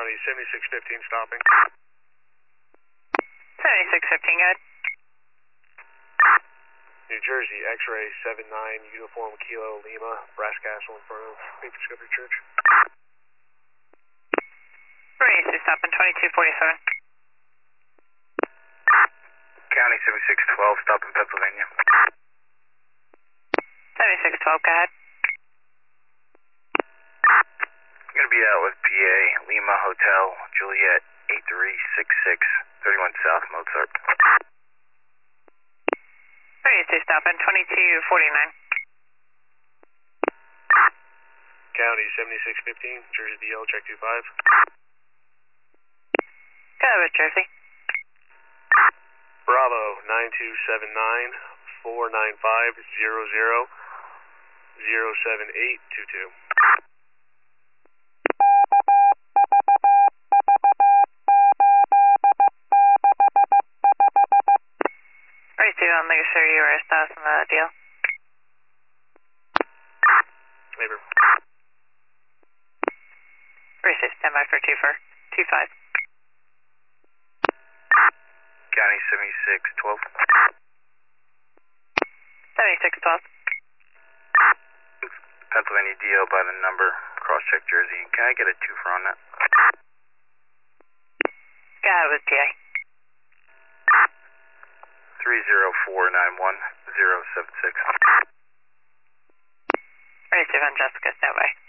County 7615 stopping. 7615, good. New Jersey, X-ray 79, Uniform Kilo Lima, Brass Castle in front of Faith Discovery Church. Race is stopping 2247. County 7612, stop in Pennsylvania. 7612, go ahead. I'm going to be out with PA, Lima Hotel, Juliet 8366, 31 South Mozart. Race is stopping 2249. County 7615, Jersey DL, check 25. Go ahead with Jersey. Bravo 9279 495 07822. Race 2 on Lake City, you are stars on the deal. Labor. Race 6, stand by for 25. County 7612. 7612. Pennsylvania DL by the number, cross-check Jersey. Can I get a 2 for on that? Go ahead with PA. 30491 076. Race 2 on Jessica, stand by.